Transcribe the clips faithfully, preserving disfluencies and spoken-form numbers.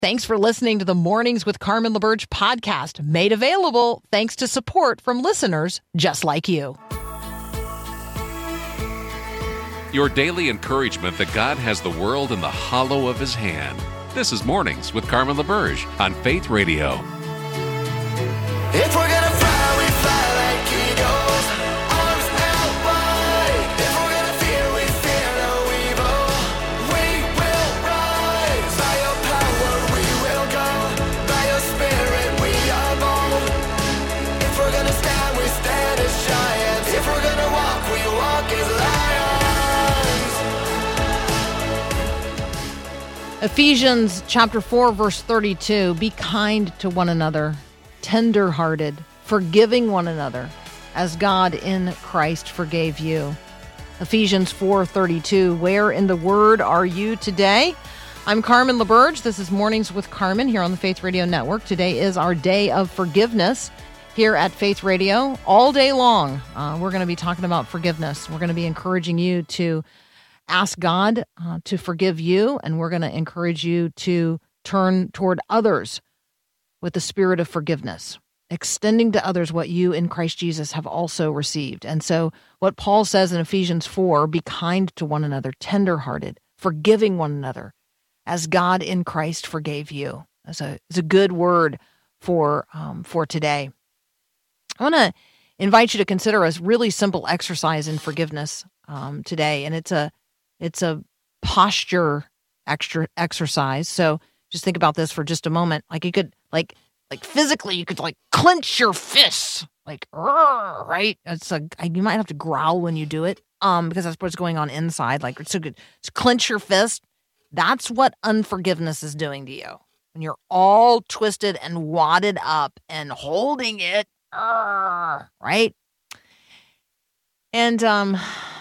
Thanks for listening to the Mornings with Carmen LaBerge podcast, made available thanks to support from listeners just like you. Your daily encouragement that God has the world in the hollow of his hand. This is Mornings with Carmen LaBerge on Faith Radio. If we're gonna fly, we fly like eagles, arms out wide. If we're gonna fear, we fear no evil. We will rise. By your power we will go. By your spirit we are bold. If we're gonna stand, we stand as giants. If we're gonna walk, we walk as lions. Ephesians chapter four, verse thirty-two, be kind to one another, tender-hearted, forgiving one another, as God in Christ forgave you. Ephesians four thirty-two, where in the Word are you today? I'm Carmen LaBerge. This is Mornings with Carmen here on the Faith Radio Network. Today is our day of forgiveness here at Faith Radio. All day long, uh, we're going to be talking about forgiveness. We're going to be encouraging you to ask God uh, to forgive you, and we're going to encourage you to turn toward others with the spirit of forgiveness, extending to others what you in Christ Jesus have also received. And so what Paul says in Ephesians four, be kind to one another, tenderhearted, forgiving one another, as God in Christ forgave you. That's a, it's a good word for, um, for today. I want to invite you to consider a really simple exercise in forgiveness um, today, and it's a it's a posture extra exercise. So just think about this for just a moment. Like you could, like, like physically, you could like clench your fists, like, right? It's a, you might have to growl when you do it, um, because that's what's going on inside. Like, it's so good. Just clench your fist. That's what unforgiveness is doing to you. When you're all twisted and wadded up and holding it, right? And um,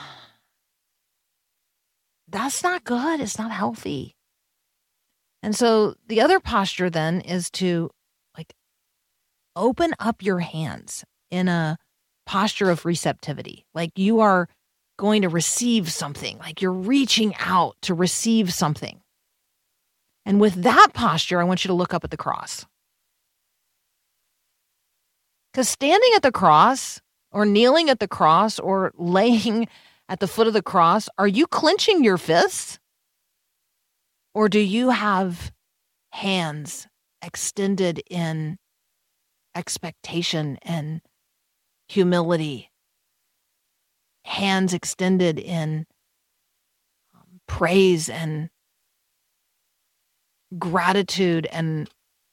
that's not good. It's not healthy. And so the other posture then is to like open up your hands in a posture of receptivity. Like you are going to receive something, like you're reaching out to receive something. And with that posture, I want you to look up at the cross. Because standing at the cross or kneeling at the cross or laying at the foot of the cross, are you clenching your fists? Or do you have hands extended in expectation and humility? Hands extended in um, praise and gratitude and,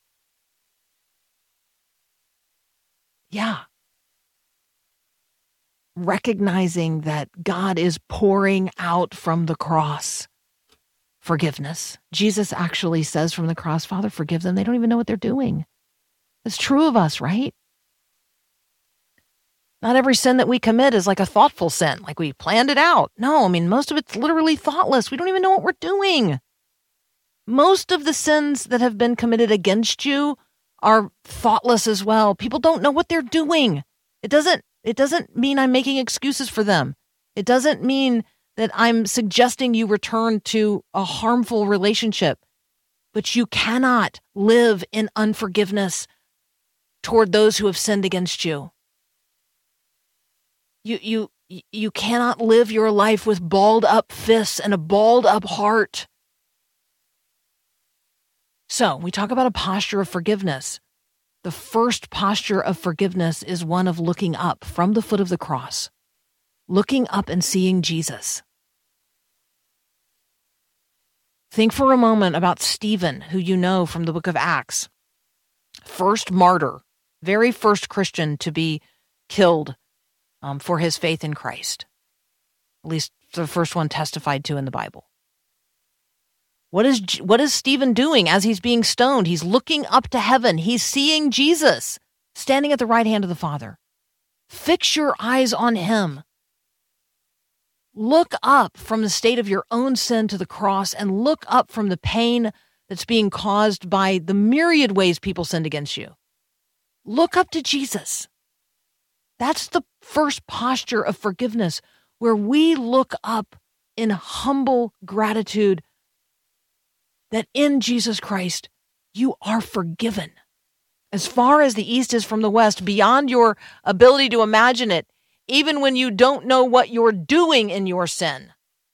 yeah, recognizing that God is pouring out from the cross forgiveness. Jesus actually says from the cross, Father, forgive them. They don't even know what they're doing. That's true of us, right? Not every sin that we commit is like a thoughtful sin, like we planned it out. No, I mean, most of it's literally thoughtless. We don't even know what we're doing. Most of the sins that have been committed against you are thoughtless as well. People don't know what they're doing. It doesn't, it doesn't mean I'm making excuses for them. It doesn't mean that I'm suggesting you return to a harmful relationship. But you cannot live in unforgiveness toward those who have sinned against you. You, you, you cannot live your life with balled up fists and a balled up heart. So we talk about a posture of forgiveness. The first posture of forgiveness is one of looking up from the foot of the cross, looking up and seeing Jesus. Think for a moment about Stephen, who you know from the book of Acts. First martyr, very first Christian to be killed um, for his faith in Christ. At least the first one testified to in the Bible. What is, what is Stephen doing as he's being stoned? He's looking up to heaven. He's seeing Jesus standing at the right hand of the Father. Fix your eyes on him. Look up from the state of your own sin to the cross and look up from the pain that's being caused by the myriad ways people sinned against you. Look up to Jesus. That's the first posture of forgiveness, where we look up in humble gratitude that in Jesus Christ, You are forgiven. As far as the east is from the west, beyond your ability to imagine it, even when you don't know what you're doing in your sin,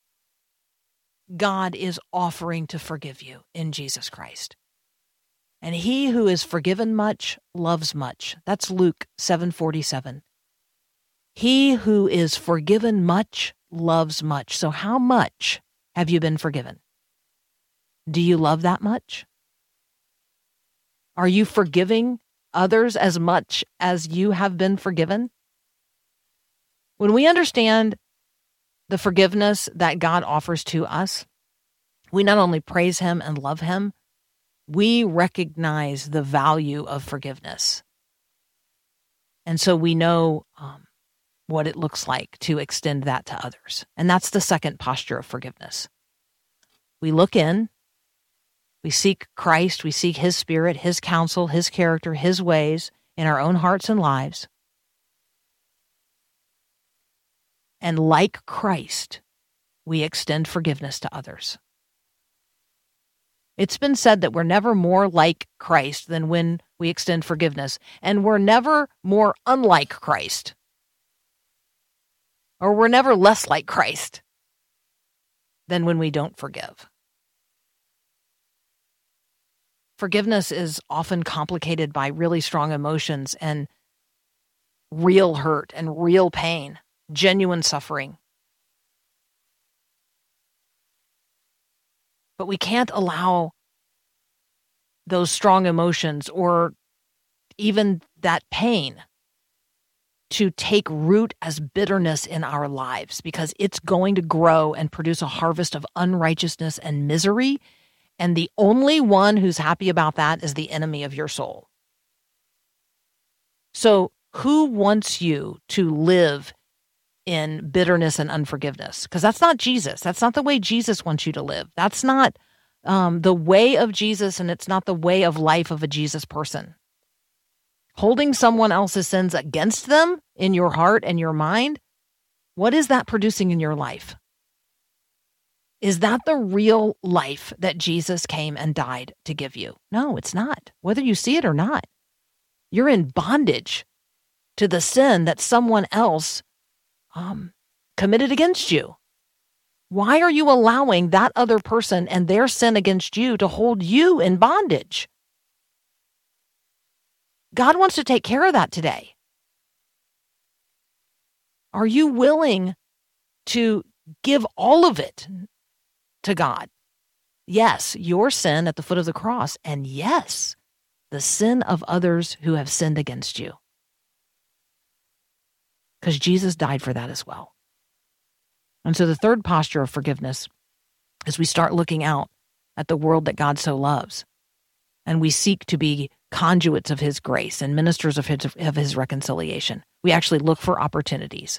God is offering to forgive you in Jesus Christ. And he who is forgiven much loves much. That's Luke seven forty-seven. He who is forgiven much loves much. So how much have you been forgiven? Do you love that much? Are you forgiving others as much as you have been forgiven? When we understand the forgiveness that God offers to us, we not only praise him and love him, we recognize the value of forgiveness. And so we know um, what it looks like to extend that to others. And that's the second posture of forgiveness. We look in, we seek Christ, we seek his spirit, his counsel, his character, his ways in our own hearts and lives. And like Christ, we extend forgiveness to others. It's been said that we're never more like Christ than when we extend forgiveness, and we're never more unlike Christ, or we're never less like Christ than when we don't forgive. Forgiveness is often complicated by really strong emotions and real hurt and real pain, genuine suffering. But we can't allow those strong emotions or even that pain to take root as bitterness in our lives, because it's going to grow and produce a harvest of unrighteousness and misery. And the only one who's happy about that is the enemy of your soul. So who wants you to live in bitterness and unforgiveness? Because that's not Jesus. That's not the way Jesus wants you to live. That's not um, the way of Jesus, and it's not the way of life of a Jesus person. Holding someone else's sins against them in your heart and your mind, what is that producing in your life? Is that the real life that Jesus came and died to give you? No, it's not. Whether you see it or not, you're in bondage to the sin that someone else um, committed against you. Why are you allowing that other person and their sin against you to hold you in bondage? God wants to take care of that today. Are you willing to give all of it to God? Yes, your sin at the foot of the cross, and yes, the sin of others who have sinned against you. Because Jesus died for that as well. And so the third posture of forgiveness is we start looking out at the world that God so loves, and we seek to be conduits of his grace and ministers of his, of his reconciliation. We actually look for opportunities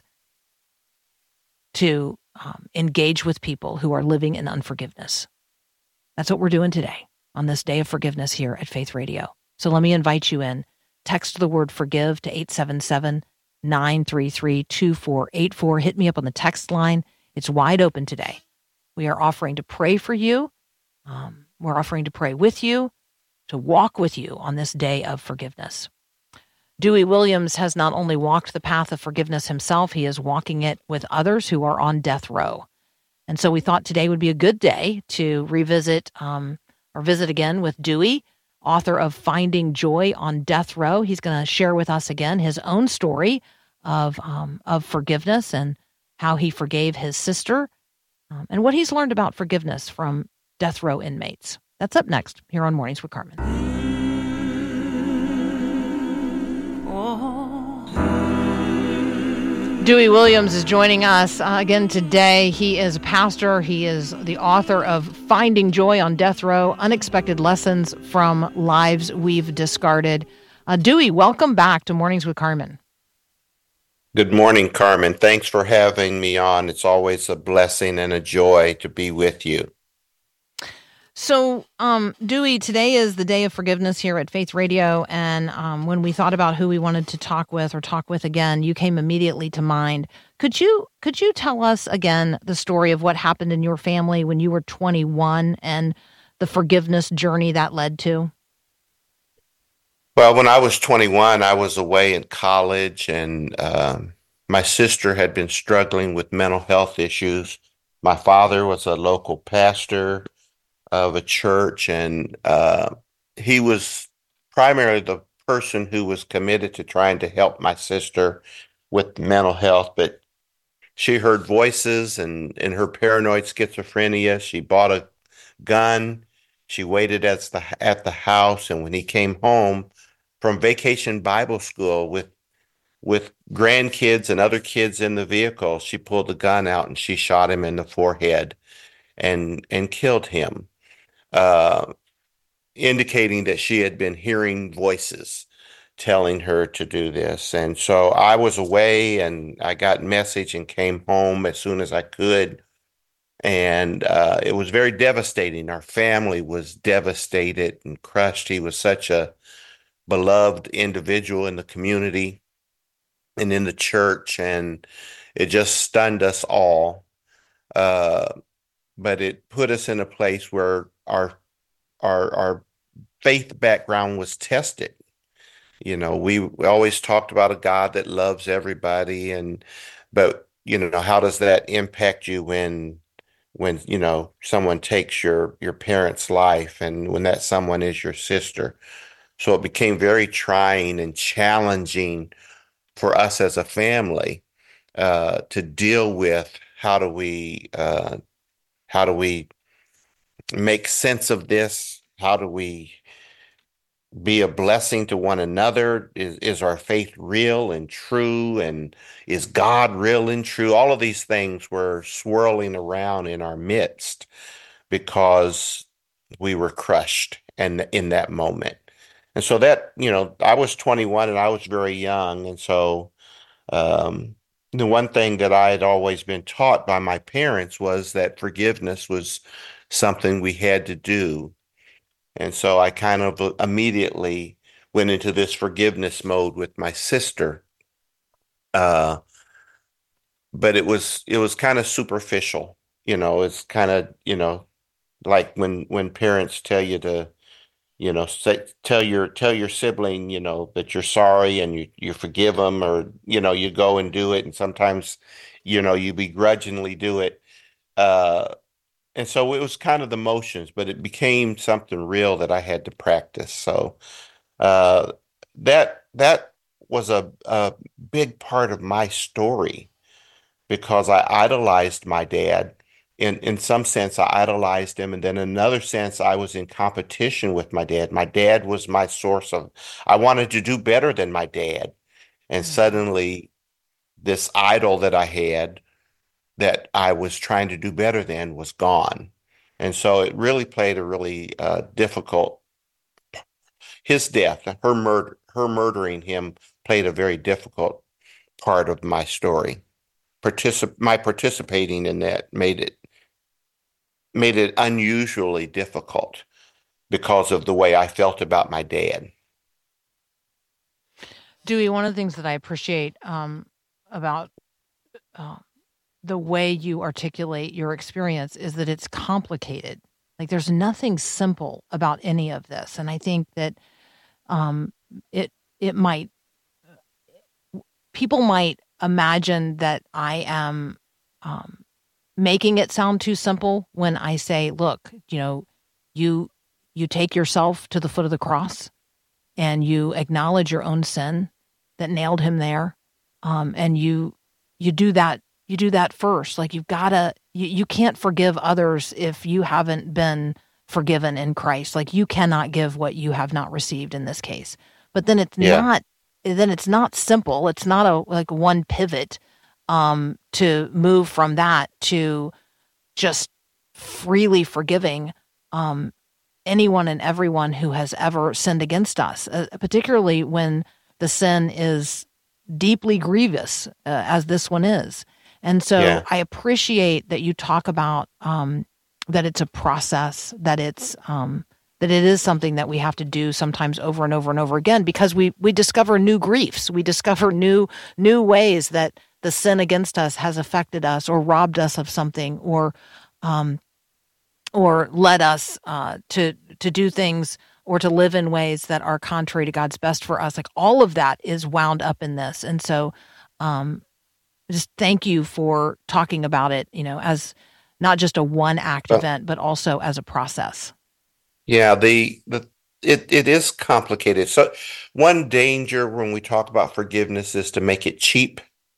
to um, engage with people who are living in unforgiveness. That's what we're doing today on this day of forgiveness here at Faith Radio. So let me invite you in. Text the word forgive to eight seven seven, nine three three, two four eight four. Hit me up on the text line. It's wide open today. We are offering to pray for you. Um, we're offering to pray with you, to walk with you on this day of forgiveness. Dewey Williams has not only walked the path of forgiveness himself, he is walking it with others who are on death row. And so we thought today would be a good day to revisit um, or visit again with Dewey, author of Finding Joy on Death Row. He's going to share with us again his own story of um, of forgiveness and how he forgave his sister um, and what he's learned about forgiveness from death row inmates. That's up next here on Mornings with Carmen. Dewey Williams is joining us uh, again today. He is a pastor. He is the author of Finding Joy on Death Row, Unexpected Lessons from Lives We've Discarded. Uh, Dewey, welcome back to Mornings with Carmen. Good morning, Carmen. Thanks for having me on. It's always a blessing and a joy to be with you. So, um, Dewey, today is the day of forgiveness here at Faith Radio, and um, when we thought about who we wanted to talk with or talk with again, you came immediately to mind. Could you could you tell us again the story of what happened in your family when you were twenty-one and the forgiveness journey that led to? Well, when I was twenty-one, I was away in college, and um, my sister had been struggling with mental health issues. My father was a local pastor of a church, and uh, he was primarily the person who was committed to trying to help my sister with mental health. But she heard voices, and in her paranoid schizophrenia, she bought a gun. She waited at the at the house, and when he came home from vacation Bible school with with grandkids and other kids in the vehicle, she pulled the gun out and she shot him in the forehead and and killed him, uh, indicating that she had been hearing voices telling her to do this. And so I was away, and I got message and came home as soon as I could. And uh, it was very devastating. Our family was devastated and crushed. He was such a beloved individual in the community and in the church, and it just stunned us all. Uh, but it put us in a place where our our our faith background was tested. You know, we, we always talked about a God that loves everybody, and but you know, how does that impact you when when you know someone takes your your parent's life, and when that someone is your sister? So it became very trying and challenging for us as a family uh, to deal with how do we uh, how do we make sense of this? How do we be a blessing to one another? Is is our faith real and true? And is God real and true? All of these things were swirling around in our midst because we were crushed and in that moment. And so that, you know, I was twenty-one and I was very young. And so um, the one thing that I had always been taught by my parents was that forgiveness was something we had to do. And so I kind of immediately went into this forgiveness mode with my sister. Uh, but it was it was kind of superficial, you know, it's kind of, you know, like when when parents tell you to, you know, say, tell your tell your sibling, you know, that you're sorry and you you forgive them, or you know, you go and do it, and sometimes, you know, you begrudgingly do it. Uh, and so it was kind of the motions, but it became something real that I had to practice. So uh, that that was a a big part of my story because I idolized my dad. In in some sense, I idolized him, and then in another sense, I was in competition with my dad. My dad was my source of, I wanted to do better than my dad. And suddenly, this idol that I had that I was trying to do better than was gone. And so it really played a really uh, difficult, his death, her murder, her murdering him played a very difficult part of my story. Particip my participating in that made it made it unusually difficult because of the way I felt about my dad. Dewey, one of the things that I appreciate um, about uh, the way you articulate your experience is that it's complicated. Like there's nothing simple about any of this. And I think that um, it it might, people might imagine that I am um, making it sound too simple when I say, look, you know, you you take yourself to the foot of the cross and you acknowledge your own sin that nailed him there, um, and you you do that you do that first. Like you've gotta you, you can't forgive others if you haven't been forgiven in Christ. Like you cannot give what you have not received in this case. But then it's Yeah. not then it's not simple. It's not a like one pivot um, to move from that to just freely forgiving um, anyone and everyone who has ever sinned against us, uh, particularly when the sin is deeply grievous, uh, as this one is. And so Yeah. I appreciate that you talk about um, that it's a process, that it's um, that it is something that we have to do sometimes over and over and over again, because we we discover new griefs, we discover new new ways that the sin against us has affected us or robbed us of something, or um, or led us uh, to to do things or to live in ways that are contrary to God's best for us. Like all of that is wound up in this. And so um, just thank you for talking about it, you know, as not just a one act Well, event, but also as a process. yeah, the the it it is complicated. So one danger when we talk about forgiveness is to make it cheap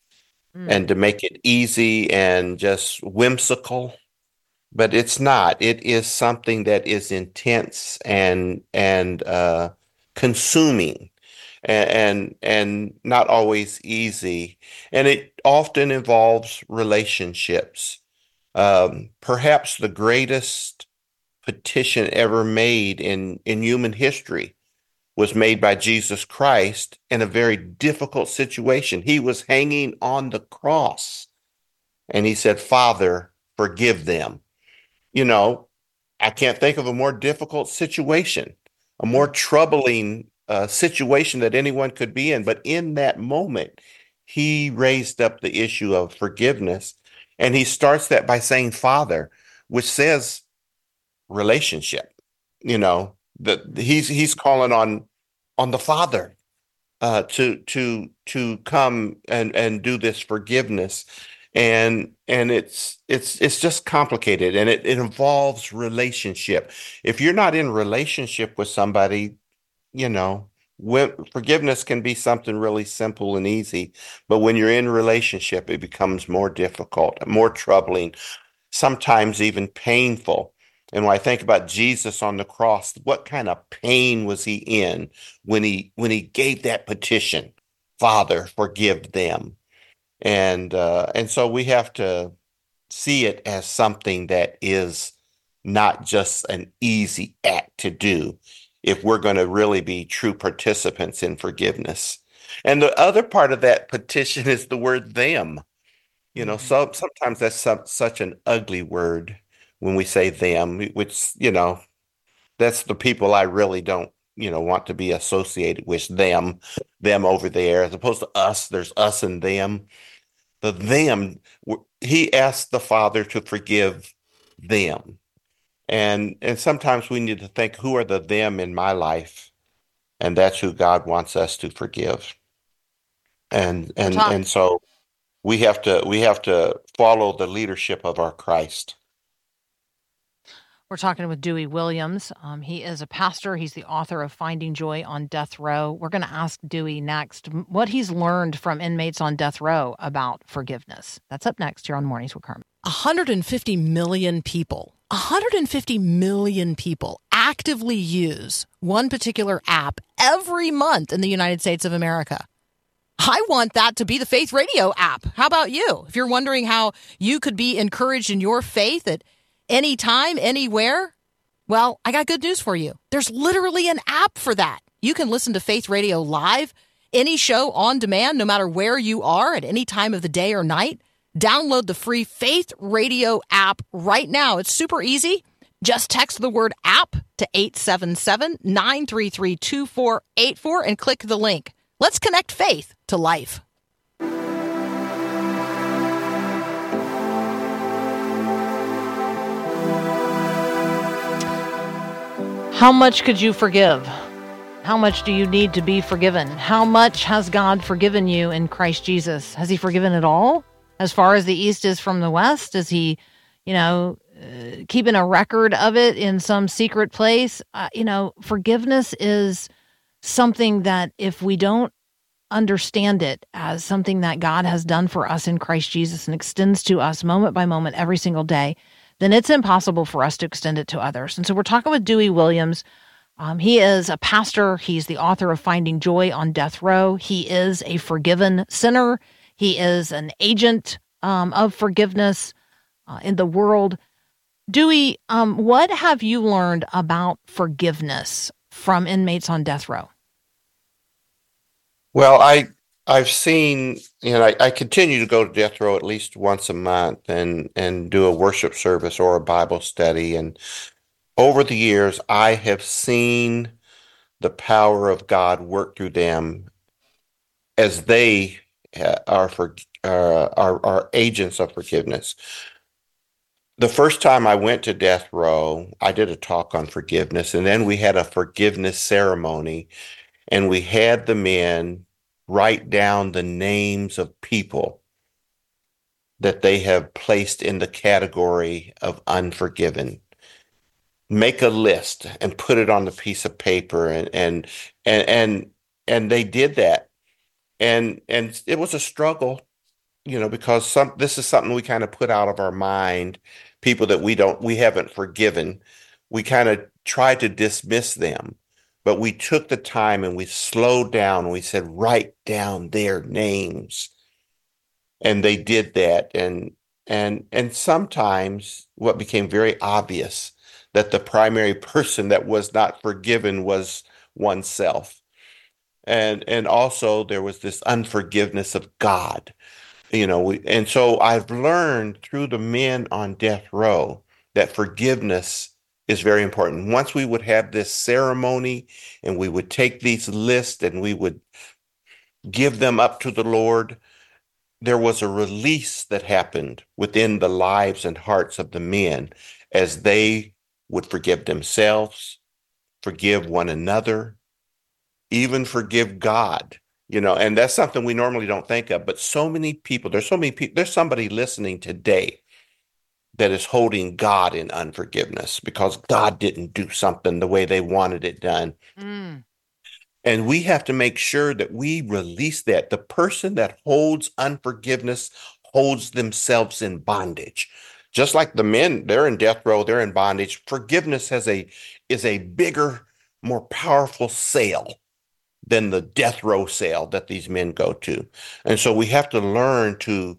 Mm. and to make it easy and just whimsical, but it's not. It is something that is intense and and uh, consuming and, and and not always easy, and it often involves relationships. Um, perhaps the greatest petition ever made in in human history was made by Jesus Christ in a very difficult situation. He was hanging on the cross and he said, Father, forgive them. You know, I can't think of a more difficult situation, a more troubling uh, situation that anyone could be in. But in that moment, he raised up the issue of forgiveness. And he starts that by saying, Father, which says relationship. You know, that he's he's calling on on the Father uh, to to to come and and do this forgiveness, and and it's it's it's just complicated, and it, it involves relationship. If you're not in relationship with somebody, you know, when, forgiveness can be something really simple and easy, but when you're in relationship, it becomes more difficult, more troubling, sometimes even painful. And when I think about Jesus on the cross, what kind of pain was he in when he when he gave that petition, Father, forgive them? And uh, and so we have to see it as something that is not just an easy act to do if we're going to really be true participants in forgiveness. And the other part of that petition is the word them. You know, Mhm. so sometimes that's some, such an ugly word when we say them, which, you know, that's the people I really don't, you know, want to be associated with them, them over there, as opposed to us. There's us and them. The them, he asked the Father to forgive them. And and sometimes we need to think, who are the them in my life? And that's who God wants us to forgive. And We're and talking. and so we have to we have to follow the leadership of our Christ. We're talking with Dewey Williams. Um, he is a pastor. He's the author of Finding Joy on Death Row. We're going to ask Dewey next what he's learned from inmates on death row about forgiveness. That's up next here on Mornings with Carmen. one hundred fifty million people, one hundred fifty million people actively use one particular app every month in the United States of America. I want that to be the Faith Radio app. How about you? If you're wondering how you could be encouraged in your faith at anytime, anywhere, well, I got good news for you. There's literally an app for that. You can listen to Faith Radio live, any show on demand, no matter where you are at any time of the day or night. Download the free Faith Radio app right now. It's super easy. Just text the word app to eight seven seven, nine three three, two four eight four and click the link. Let's connect faith to life. How much could you forgive? How much do you need to be forgiven? How much has God forgiven you in Christ Jesus? Has he forgiven it all? As far as the East is from the West? Is he, you know, uh, keeping a record of it in some secret place? Uh, you know, forgiveness is something that if we don't understand it as something that God has done for us in Christ Jesus and extends to us moment by moment every single day, then it's impossible for us to extend it to others. And so we're talking with Dewey Williams. Um, he is a pastor. He's the author of Finding Joy on Death Row. He is a forgiven sinner. He is an agent um, of forgiveness uh, in the world. Dewey, um, what have you learned about forgiveness from inmates on death row? Well, I I've seen, you know, I, I continue to go to death row at least once a month and and do a worship service or a Bible study. And over the years, I have seen the power of God work through them as they uh, are for uh, are are agents of forgiveness. The first time I went to death row, I did a talk on forgiveness, and then we had a forgiveness ceremony, and we had the men write down the names of people that they have placed in the category of unforgiven. Make a list and put it on the piece of paper, and and and and and they did that. And and it was a struggle, you know, because some this is something we kind of put out of our mind, people that we don't we haven't forgiven. We kind of try to dismiss them, but we took the time and we slowed down and we said, write down their names. And they did that. And and and sometimes what became very obvious that the primary person that was not forgiven was oneself. And and also there was this unforgiveness of God. You know, we, and so I've learned through the men on death row that forgiveness is very important. Once we would have this ceremony and we would take these lists and we would give them up to the Lord, there was a release that happened within the lives and hearts of the men as they would forgive themselves, forgive one another, even forgive God. You know, and that's something we normally don't think of, but so many people, there's so many people, there's somebody listening today that is holding God in unforgiveness because God didn't do something the way they wanted it done. Mm. And we have to make sure that we release that. The person that holds unforgiveness holds themselves in bondage. Just like the men, they're in death row, they're in bondage. Forgiveness has a is a bigger, more powerful sail than the death row cell that these men go to. And so we have to learn to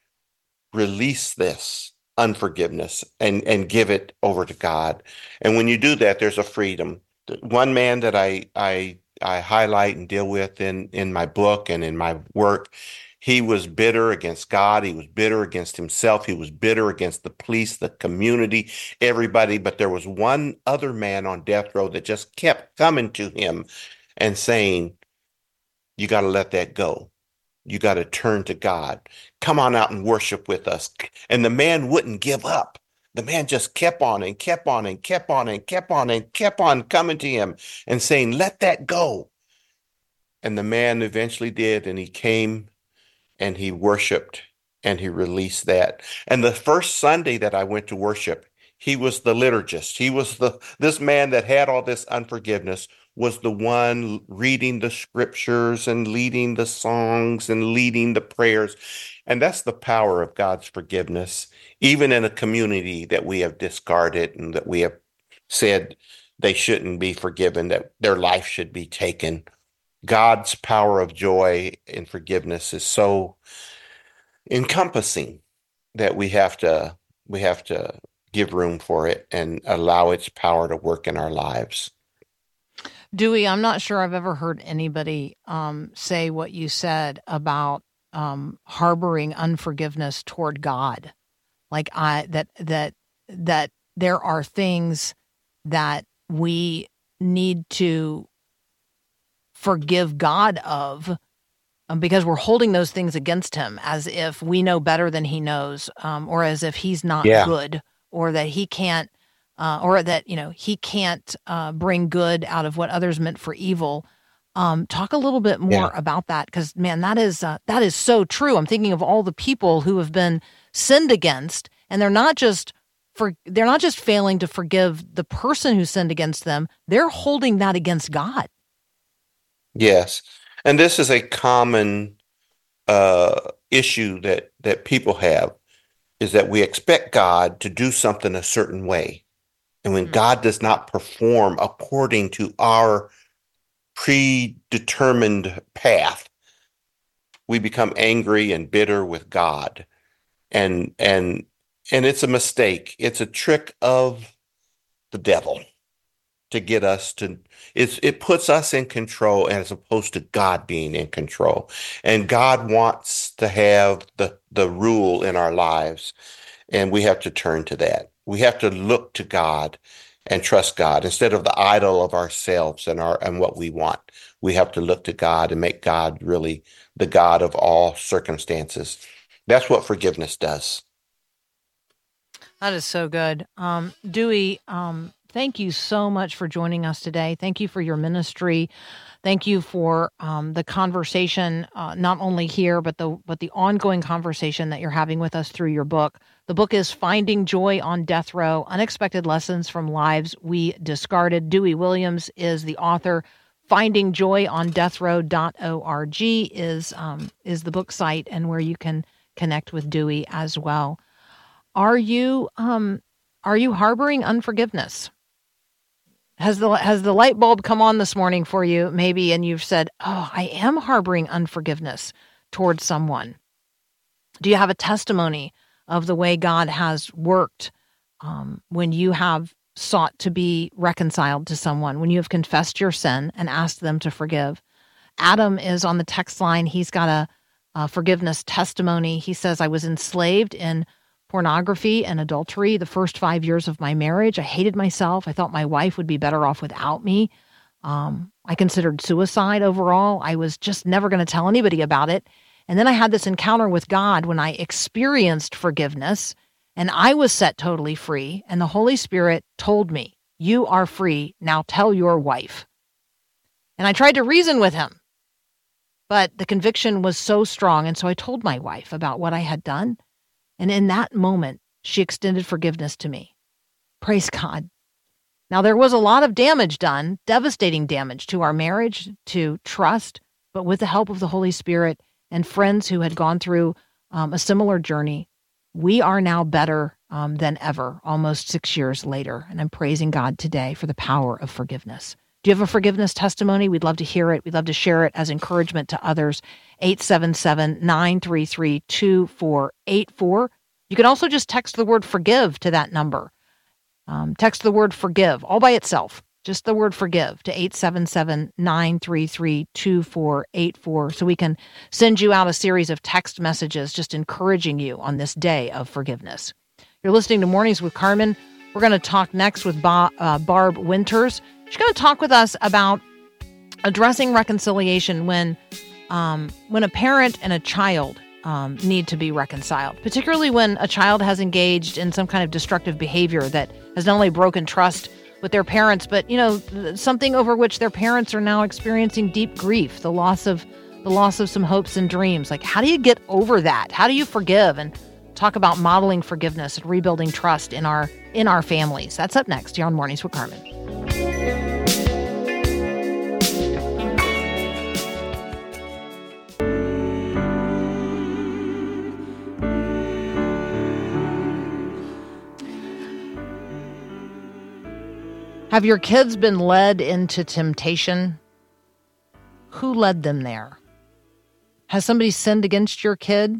release this unforgiveness and, and give it over to God. And when you do that, there's a freedom. One man that I I I highlight and deal with in, in my book and in my work, he was bitter against God. He was bitter against himself. He was bitter against the police, the community, everybody. But there was one other man on death row that just kept coming to him and saying, you got to let that go. You got to turn to God. Come on out and worship with us. And the man wouldn't give up. The man just kept on and kept on and kept on and kept on and kept on coming to him and saying, let that go. And the man eventually did. And he came and he worshiped and he released that. And the first Sunday that I went to worship, he was the liturgist. He was the this man that had all this unforgiveness was the one reading the scriptures and leading the songs and leading the prayers. And that's the power of God's forgiveness, even in a community that we have discarded and that we have said they shouldn't be forgiven, that their life should be taken. God's power of joy and forgiveness is so encompassing that we have to we have to give room for it and allow its power to work in our lives. Dewey, I'm not sure I've ever heard anybody um, say what you said about um, harboring unforgiveness toward God. Like I that that that there are things that we need to forgive God of um, because we're holding those things against him as if we know better than he knows, um, or as if he's not Yeah. good, or that he can't, uh, or that, you know, he can't uh, bring good out of what others meant for evil. Um, talk a little bit more Yeah. about that, because man, that is uh, that is so true. I'm thinking of all the people who have been sinned against, and they're not just for they're not just failing to forgive the person who sinned against them; they're holding that against God. Yes. And this is a common uh, issue that that people have, is that we expect God to do something a certain way. And when Mm. God does not perform according to our predetermined path, we become angry and bitter with God. And and and it's a mistake. It's a trick of the devil to get us to it's it puts us in control as opposed to God being in control. And God wants to have the the rule in our lives, and we have to turn to that. We have to look to God and trust God instead of the idol of ourselves and our and what we want. We have to look to God and make God really the God of all circumstances. That's what forgiveness does. That is so good. Um, Dewey, um, thank you so much for joining us today. Thank you for your ministry. Thank you for um, the conversation, uh, not only here, but the but the ongoing conversation that you're having with us through your book. The book is Finding Joy on Death Row, Unexpected Lessons from Lives We Discarded. Dewey Williams is the author. finding joy on death row dot org is, um, is the book site and where you can connect with Dewey as well. Are you um, are you harboring unforgiveness? Has the has the light bulb come on this morning for you, maybe, and you've said, oh, I am harboring unforgiveness towards someone? Do you have a testimony of the way God has worked um, when you have sought to be reconciled to someone, when you have confessed your sin and asked them to forgive? Adam is on the text line. He's got a, a forgiveness testimony. He says, I was enslaved in pornography and adultery the first five years of my marriage. I hated myself. I thought my wife would be better off without me. Um, I considered suicide overall. I was just never going to tell anybody about it. And then I had this encounter with God when I experienced forgiveness, and I was set totally free. And the Holy Spirit told me, you are free. Now tell your wife. And I tried to reason with him, but the conviction was so strong. And so I told my wife about what I had done. And in that moment, she extended forgiveness to me. Praise God. Now, there was a lot of damage done, devastating damage to our marriage, to trust, but with the help of the Holy Spirit and friends who had gone through um, a similar journey, we are now better um, than ever, almost six years later. And I'm praising God today for the power of forgiveness. Do you have a forgiveness testimony? We'd love to hear it. We'd love to share it as encouragement to others. eight seven seven, nine three three, two four eight four. You can also just text the word forgive to that number. Um, text the word forgive all by itself, just the word forgive to eight seven seven, nine three three, two four eight four. So we can send you out a series of text messages just encouraging you on this day of forgiveness. You're listening to Mornings with Carmen. We're going to talk next with Ba- uh, Barb Winters. She's going to talk with us about addressing reconciliation when um, when a parent and a child um, need to be reconciled, particularly when a child has engaged in some kind of destructive behavior that has not only broken trust with their parents, but, you know, something over which their parents are now experiencing deep grief, the loss of the loss of some hopes and dreams. Like, how do you get over that? How do you forgive? And talk about modeling forgiveness and rebuilding trust in our in our families. That's up next here on Mornings with Carmen. Have your kids been led into temptation? Who led them there? Has somebody sinned against your kid?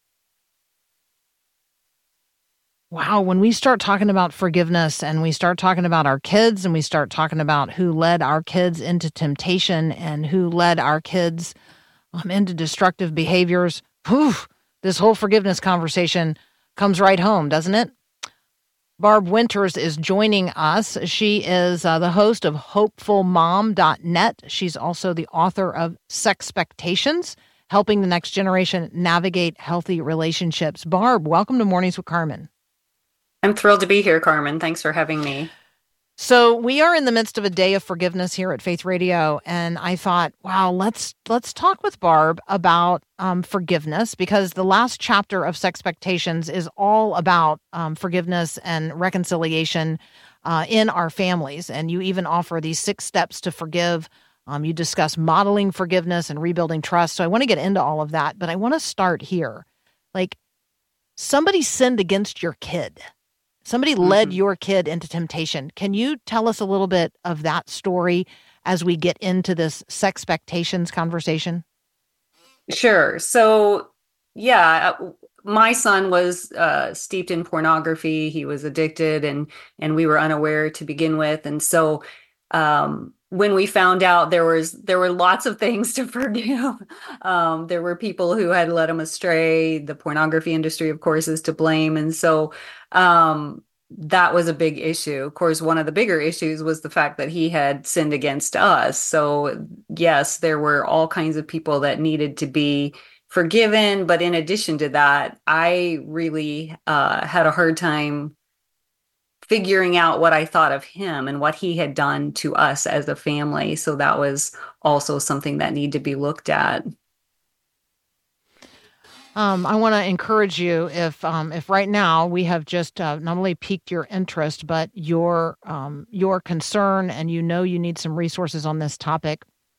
Wow, when we start talking about forgiveness and we start talking about our kids and we start talking about who led our kids into temptation and who led our kids um, into destructive behaviors, whew, this whole forgiveness conversation comes right home, doesn't it? Barb Winters is joining us. She is uh, the host of hopeful mom dot net. She's also the author of Sexpectations, Helping the Next Generation Navigate Healthy Relationships. Barb, welcome to Mornings with Carmen. I'm thrilled to be here, Carmen. Thanks for having me. So we are in the midst of a day of forgiveness here at Faith Radio, and I thought, wow, let's let's talk with Barb about um, forgiveness, because the last chapter of Sexpectations is all about um, forgiveness and reconciliation uh, in our families, and you even offer these six steps to forgive. Um, you discuss modeling forgiveness and rebuilding trust. So I want to get into all of that, but I want to start here. Like, somebody sinned against your kid. Somebody led Mm-hmm. your kid into temptation. Can you tell us a little bit of that story as we get into this Sexpectations conversation? Sure. So, yeah, uh, my son was uh, steeped in pornography. He was addicted, and and we were unaware to begin with. And so, um, when we found out, there was there were lots of things to forgive. Um, there were people who had led him astray. The pornography industry, of course, is to blame, and so. Um, that was a big issue. Of course, one of the bigger issues was the fact that he had sinned against us. So yes, there were all kinds of people that needed to be forgiven. But in addition to that, I really uh, had a hard time figuring out what I thought of him and what he had done to us as a family. So that was also something that needed to be looked at. Um, I want to encourage you if um, if right now we have just uh, not only piqued your interest, but your um, your concern, and you know you need some resources on this topic.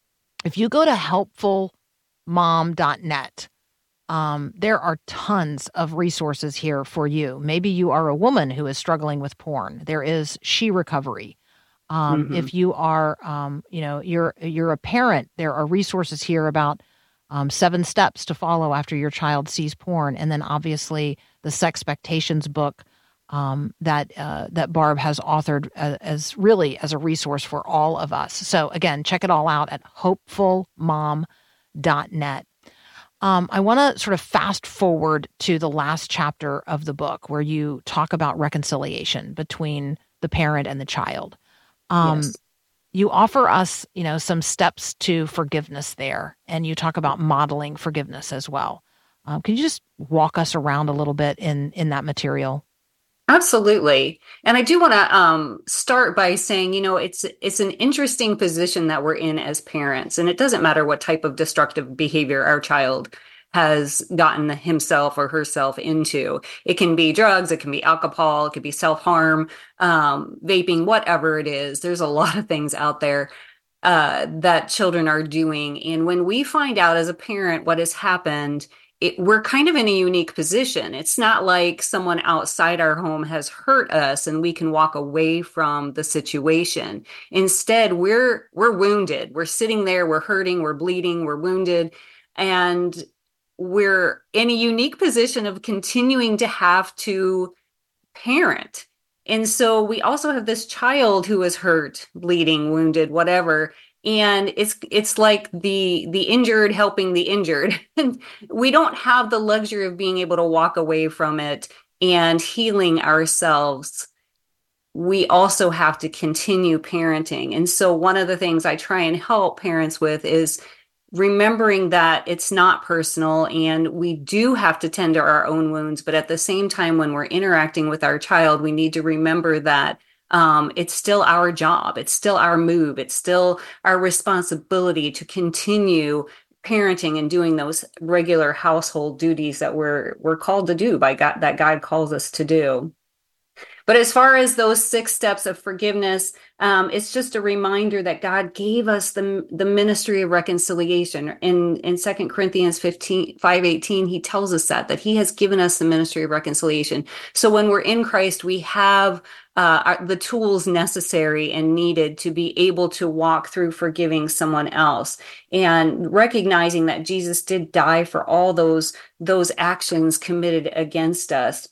If you go to helpful mom dot net, um, there are tons of resources here for you. Maybe you are a woman who is struggling with porn. There is She Recovery. Um, Mm-hmm. If you are, um, you know, you're you're a parent, there are resources here about Um, seven steps to follow after your child sees porn, and then obviously the Sexpectations book um, that uh, that Barb has authored as, as really as a resource for all of us. So again, check it all out at hopeful mom dot net. Um, I want to sort of fast forward to the last chapter of the book where you talk about reconciliation between the parent and the child. Um, Yes. You offer us, you know, some steps to forgiveness there, and you talk about modeling forgiveness as well. Um, can you just walk us around a little bit in in that material? Absolutely. And I do want to um, start by saying, you know, it's it's an interesting position that we're in as parents, and it doesn't matter what type of destructive behavior our child has gotten himself or herself into. It can be drugs, it can be alcohol, it could be self-harm, um, vaping, whatever it is. There's a lot of things out there uh, that children are doing. And when we find out as a parent what has happened, it, we're kind of in a unique position. It's not like someone outside our home has hurt us and we can walk away from the situation. Instead, we're we're wounded. We're sitting there, we're hurting, we're bleeding, we're wounded, and we're in a unique position of continuing to have to parent. And so we also have this child who is hurt, bleeding, wounded, whatever. And it's it's like the the injured helping the injured. And we don't have the luxury of being able to walk away from it and healing ourselves. We also have to continue parenting. And so one of the things I try and help parents with is remembering that it's not personal and we do have to tend to our own wounds. But at the same time, when we're interacting with our child, we need to remember that um, it's still our job. It's still our move. It's still our responsibility to continue parenting and doing those regular household duties that we're we're called to do by God, that God calls us to do. But as far as those six steps of forgiveness, um, it's just a reminder that God gave us the, the ministry of reconciliation. In, in Second Corinthians fifteen, five eighteen, he tells us that, that he has given us the ministry of reconciliation. So when we're in Christ, we have uh, our, the tools necessary and needed to be able to walk through forgiving someone else and recognizing that Jesus did die for all those, those actions committed against us.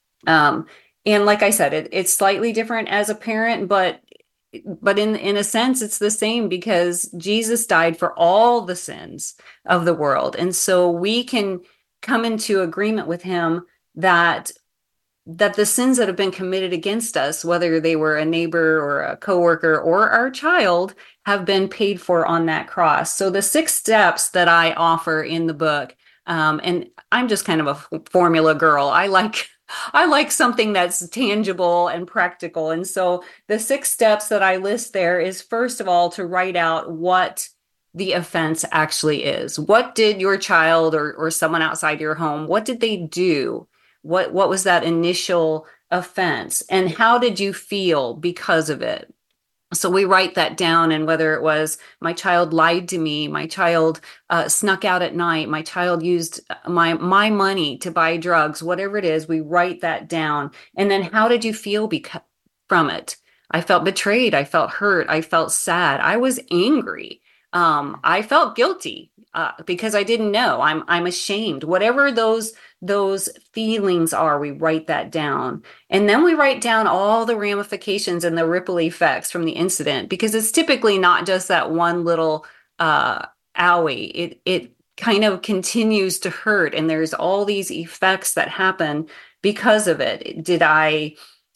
Um, And like I said, it, it's slightly different as a parent, but but in, in a sense, it's the same because Jesus died for all the sins of the world. And so we can come into agreement with him that that the sins that have been committed against us, whether they were a neighbor or a coworker or our child, have been paid for on that cross. So the six steps that I offer in the book, um, and I'm just kind of a formula girl. I like I like something that's tangible and practical. And so the six steps that I list there is, first of all, to write out what the offense actually is. What did your child or, or someone outside your home, what did they do? What, what was that initial offense? And how did you feel because of it? So we write that down, and whether it was my child lied to me, my child uh, snuck out at night, my child used my my money to buy drugs, whatever it is, we write that down. And then how did you feel beca- from it? I felt betrayed. I felt hurt. I felt sad. I was angry. Um, I felt guilty uh, because I didn't know. I'm I'm ashamed. Whatever those those feelings are, we write that down. And then we write down all the ramifications and the ripple effects from the incident, because it's typically not just that one little uh, owie. It it kind of continues to hurt, and there's all these effects that happen because of it. Did I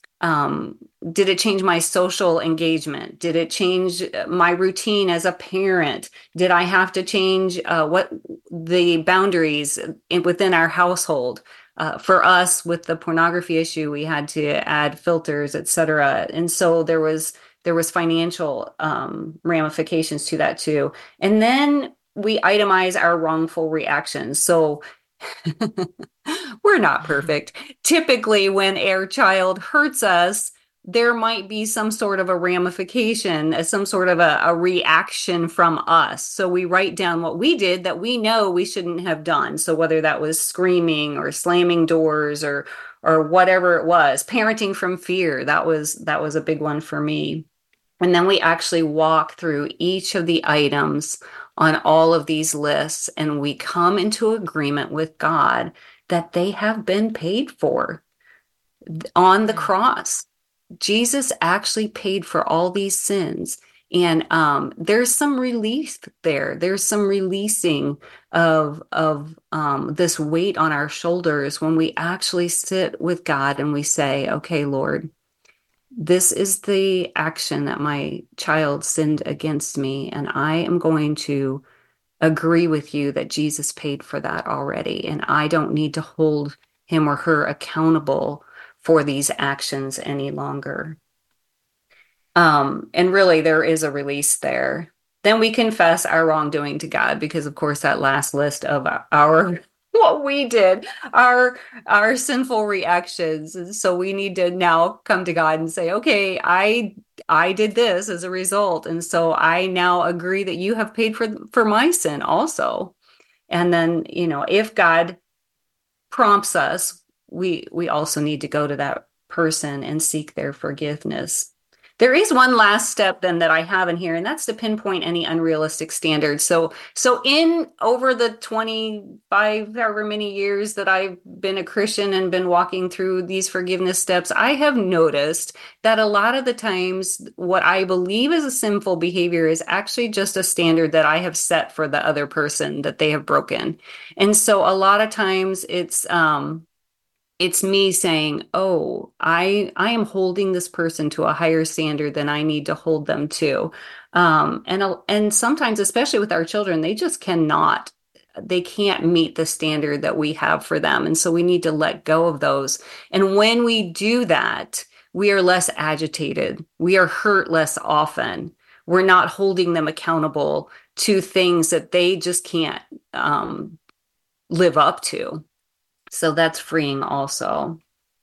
Um, did it change my social engagement? Did it change my routine as a parent? Did I have to change uh, what the boundaries in, within our household? uh, for us with the pornography issue, we had to add filters, et cetera. And so there was there was financial um, ramifications to that too. And then we itemize our wrongful reactions. So we're not perfect. Typically, when our child hurts us, there might be some sort of a ramification, some sort of a, a reaction from us. So we write down what we did that we know we shouldn't have done. So whether that was screaming or slamming doors or or whatever it was, parenting from fear, that was that was a big one for me. And then we actually walk through each of the items on all of these lists, and we come into agreement with God that they have been paid for on the cross. Jesus actually paid for all these sins. And um, there's some relief there. There's some releasing of, of um, this weight on our shoulders when we actually sit with God and we say, okay, Lord, this is the action that my child sinned against me, and I am going to agree with you that Jesus paid for that already, and I don't need to hold him or her accountable for these actions any longer. Um, and really, there is a release there. Then we confess our wrongdoing to God, because, of course, that last list of our what we did, our our sinful reactions. And so we need to now come to God and say, okay, I I did this as a result. And so I now agree that you have paid for for my sin also. And then, you know, if God prompts us, we we also need to go to that person and seek their forgiveness. There is one last step then that I have in here, and that's to pinpoint any unrealistic standards. So, so in over the twenty-five, however many years that I've been a Christian and been walking through these forgiveness steps, I have noticed that a lot of the times what I believe is a sinful behavior is actually just a standard that I have set for the other person that they have broken. And so a lot of times it's, um, It's me saying, oh, I I am holding this person to a higher standard than I need to hold them to. Um, and, and sometimes, especially with our children, they just cannot, they can't meet the standard that we have for them. And so we need to let go of those. And when we do that, we are less agitated. We are hurt less often. We're not holding them accountable to things that they just can't um, live up to. So that's freeing also.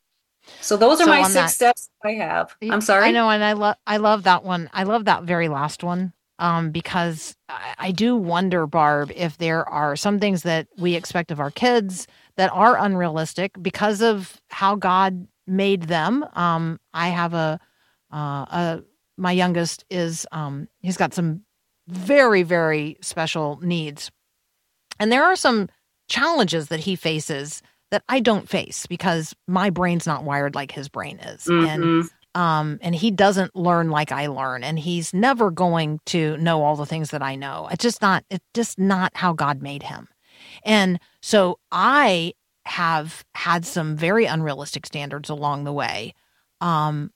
So those are So my on six that- steps I have. I'm sorry. I know, and I love I love that one. I love that very last one, um, because I, I do wonder, Barb, if there are some things that we expect of our kids that are unrealistic because of how God made them. Um, I have a, uh, a my youngest is um, he's got some very very special needs, and there are some challenges that he faces that I don't face because my brain's not wired like his brain is. Mhm. And um and he doesn't learn like I learn, and he's never going to know all the things that I know. It's just not it's just not how God made him. And so I have had some very unrealistic standards along the way. Um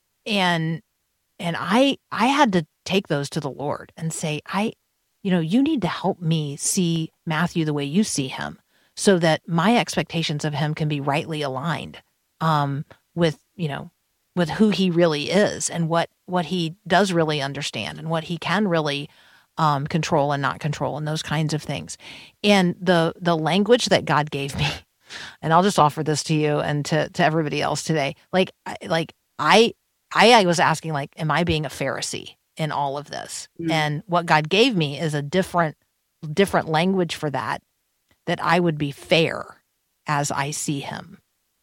and and I I had to take those to the Lord and say, I you know, you need to help me see Matthew the way you see him, so that my expectations of him can be rightly aligned um, with, you know, with who he really is and what, what he does really understand and what he can really um, control and not control and those kinds of things. And the the language that God gave me, and I'll just offer this to you and to, to everybody else today. Like, like I, I, I was asking, like, am I being a Pharisee in all of this? Mm. And what God gave me is a different, different language for that, that I would be fair as I see him.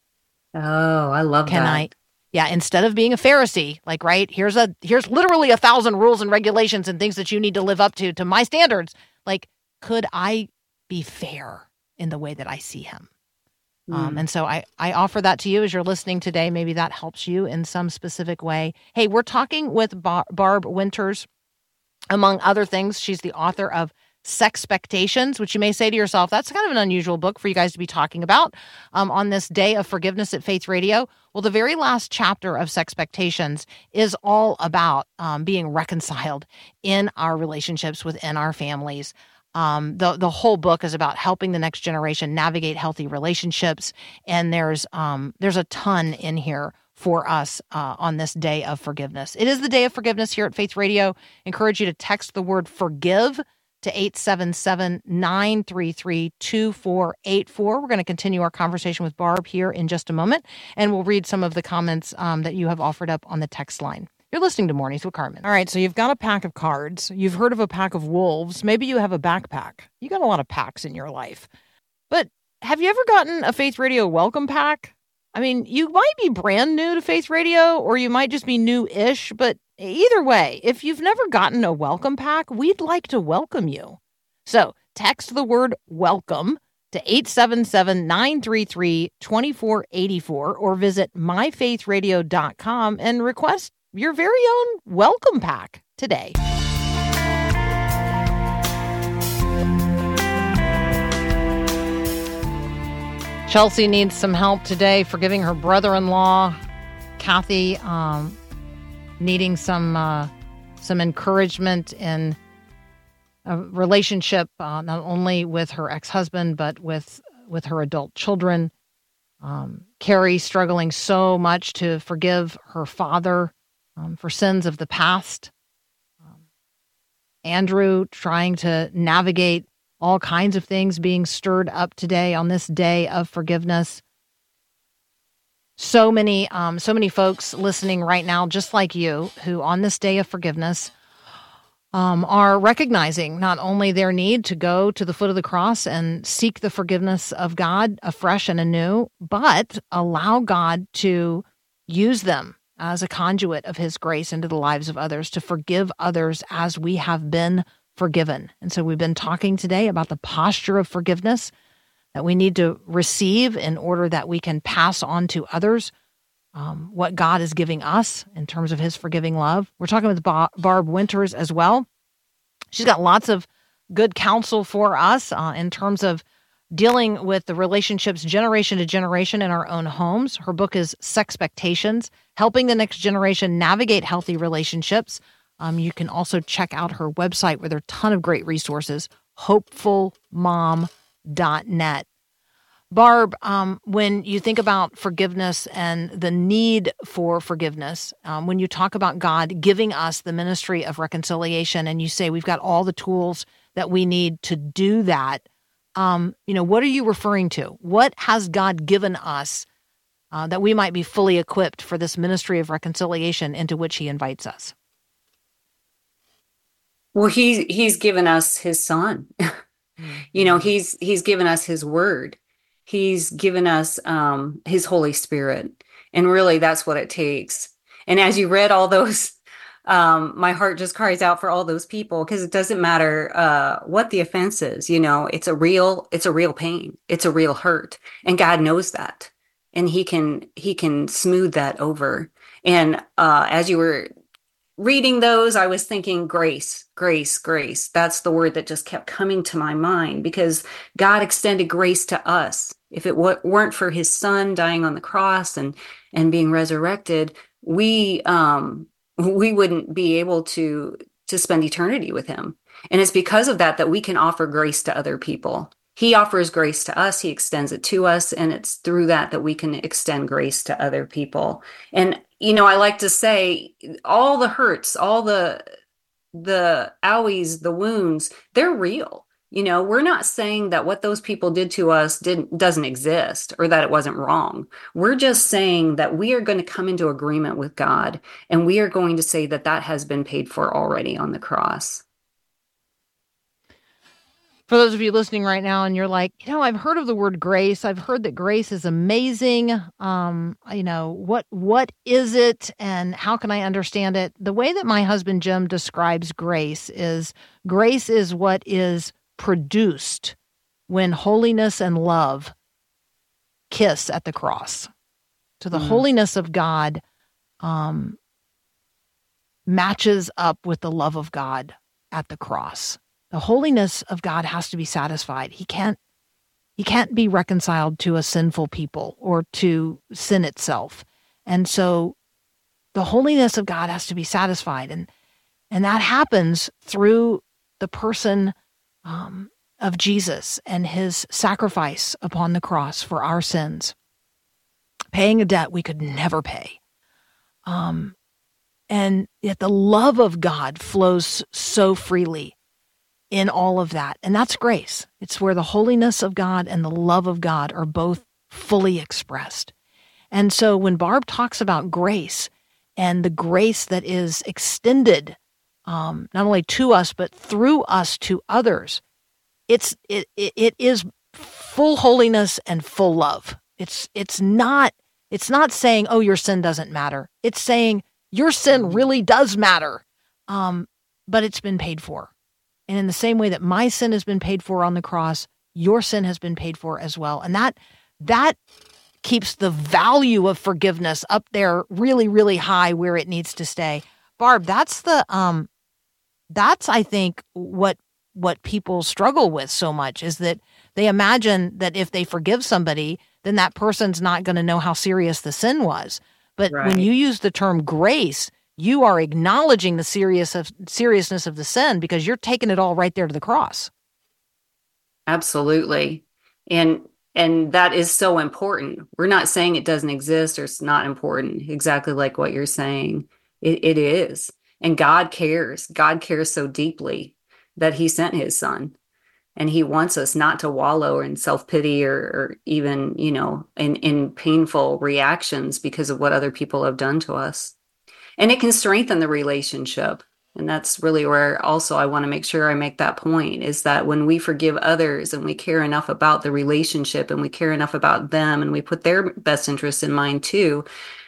Oh, I love Can that. I, yeah, instead of being a Pharisee, like, right, here's a, here's literally a thousand rules and regulations and things that you need to live up to, to my standards. Like, could I be fair in the way that I see him? Mm. Um, and so I, I offer that to you as you're listening today. Maybe that helps you in some specific way. Hey, we're talking with Bar- Barb Winters, among other things. She's the author of Sexpectations, which you may say to yourself, that's kind of an unusual book for you guys to be talking about um, on this day of forgiveness at Faith Radio. Well, the very last chapter of Sexpectations is all about um, being reconciled in our relationships within our families. Um, the the whole book is about helping the next generation navigate healthy relationships, and there's um, there's a ton in here for us uh, on this day of forgiveness. It is the day of forgiveness here at Faith Radio. Encourage you to text the word forgive to eight seven seven, nine three three, two four eight four. We're going to continue our conversation with Barb here in just a moment, and we'll read some of the comments um, that you have offered up on the text line. You're listening to Mornings with Carmen. All right, so you've got a pack of cards. You've heard of a pack of wolves. Maybe you have a backpack. You got a lot of packs in your life. But have you ever gotten a Faith Radio welcome pack? I mean, you might be brand new to Faith Radio, or you might just be new-ish, but either way, if you've never gotten a welcome pack, we'd like to welcome you. So text the word welcome to eight seven seven, nine three three, two four eight four or visit my faith radio dot com and request your very own welcome pack today. Chelsea needs some help today forgiving her brother-in-law. Kathy um, needing some uh, some encouragement in a relationship, uh, not only with her ex-husband, but with, with her adult children. Um, Carrie struggling so much to forgive her father um, for sins of the past. Um, Andrew trying to navigate all kinds of things being stirred up today on this day of forgiveness. So many, um, so many folks listening right now, just like you, who on this day of forgiveness um, are recognizing not only their need to go to the foot of the cross and seek the forgiveness of God afresh and anew, but allow God to use them as a conduit of his grace into the lives of others, to forgive others as we have been forgiven. And so we've been talking today about the posture of forgiveness that we need to receive in order that we can pass on to others um, what God is giving us in terms of his forgiving love. We're talking with Bar- Barb Winters as well. She's got lots of good counsel for us uh, in terms of dealing with the relationships generation to generation in our own homes. Her book is Sexpectations, Helping the Next Generation Navigate Healthy Relationships. Um, you can also check out her website where there are a ton of great resources, hopeful mom dot net. Barb, um, when you think about forgiveness and the need for forgiveness, um, when you talk about God giving us the ministry of reconciliation and you say we've got all the tools that we need to do that, um, you know, what are you referring to? What has God given us uh, that we might be fully equipped for this ministry of reconciliation into which he invites us? Well, he he's given us his son. You know, he's he's given us his word. He's given us um, his Holy Spirit. And really, that's what it takes. And as you read all those, um, my heart just cries out for all those people, because it doesn't matter uh, what the offense is. You know, it's a real it's a real pain. It's a real hurt. And God knows that. And he can he can smooth that over. And uh, as you were reading those, I was thinking grace, grace, grace. That's the word that just kept coming to my mind, because God extended grace to us. If it w- weren't for his son dying on the cross and, and being resurrected, we, um, we wouldn't be able to, to spend eternity with him. And it's because of that, that we can offer grace to other people. He offers grace to us. He extends it to us. And it's through that that we can extend grace to other people. And, you know, I like to say all the hurts, all the, the owies, the wounds, they're real. You know, we're not saying that what those people did to us didn't, doesn't exist or that it wasn't wrong. We're just saying that we are going to come into agreement with God, and we are going to say that that has been paid for already on the cross. For those of you listening right now and you're like, you know, I've heard of the word grace. I've heard that grace is amazing. Um, you know, what what is it and how can I understand it? The way that my husband Jim describes grace is grace is what is produced when holiness and love kiss at the cross. So the mm. holiness of God um, matches up with the love of God at the cross. The holiness of God has to be satisfied. He can't, he can't be reconciled to a sinful people or to sin itself. And so the holiness of God has to be satisfied. And, and that happens through the person um, of Jesus and his sacrifice upon the cross for our sins, paying a debt we could never pay. Um, and yet the love of God flows so freely in all of that. And that's grace. It's where the holiness of God and the love of God are both fully expressed. And so when Barb talks about grace and the grace that is extended um, not only to us, but through us to others, it's it, it it is full holiness and full love. It's it's not it's not saying, oh, your sin doesn't matter. It's saying your sin really does matter, um, but it's been paid for. And in the same way that my sin has been paid for on the cross, your sin has been paid for as well. And that that keeps the value of forgiveness up there really, really high where it needs to stay. Barb, that's the um, that's I think what what people struggle with so much is that they imagine that if they forgive somebody, then that person's not going to know how serious the sin was. But Right. when you use the term grace, you are acknowledging the serious of, seriousness of the sin because you're taking it all right there to the cross. Absolutely. And and that is so important. We're not saying it doesn't exist or it's not important, exactly like what you're saying. It, it is. And God cares. God cares so deeply that he sent his son. And he wants us not to wallow in self-pity or, or even, you know, in, in painful reactions because of what other people have done to us. And it can strengthen the relationship. And that's really where also I want to make sure I make that point, is that when we forgive others and we care enough about the relationship and we care enough about them and we put their best interests in mind too,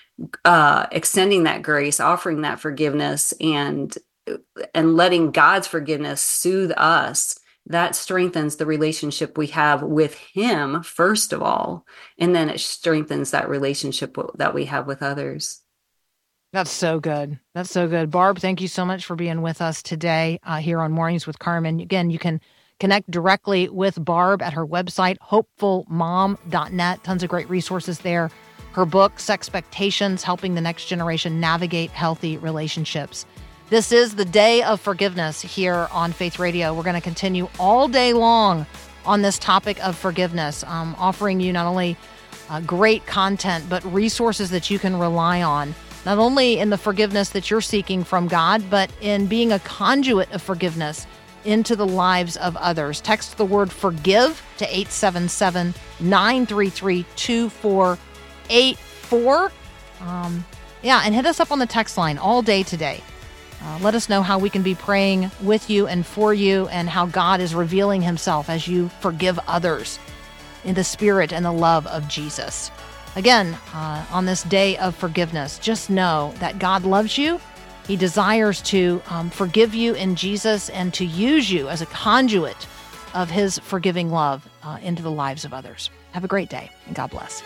uh, extending that grace, offering that forgiveness and and letting God's forgiveness soothe us, that strengthens the relationship we have with him, first of all, and then it strengthens that relationship that we have with others. That's so good. That's so good. Barb, thank you so much for being with us today uh, here on Mornings with Carmen. Again, you can connect directly with Barb at her website, hopeful mom dot net. Tons of great resources there. Her book, Sexpectations, Helping the Next Generation Navigate Healthy Relationships. This is the Day of Forgiveness here on Faith Radio. We're going to continue all day long on this topic of forgiveness, um, offering you not only uh, great content, but resources that you can rely on, not only in the forgiveness that you're seeking from God, but in being a conduit of forgiveness into the lives of others. Text the word forgive to eight seven seven, nine three three, two four eight four. Um, yeah, and hit us up on the text line all day today. Uh, let us know how we can be praying with you and for you and how God is revealing himself as you forgive others in the spirit and the love of Jesus. Again, uh, on this day of forgiveness, just know that God loves you. He desires to um, forgive you in Jesus and to use you as a conduit of his forgiving love uh, into the lives of others. Have a great day, and God bless.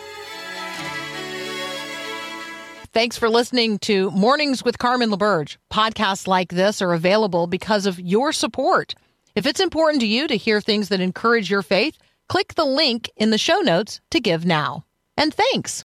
Thanks for listening to Mornings with Carmen LaBerge. Podcasts like this are available because of your support. If it's important to you to hear things that encourage your faith, click the link in the show notes to give now. And thanks.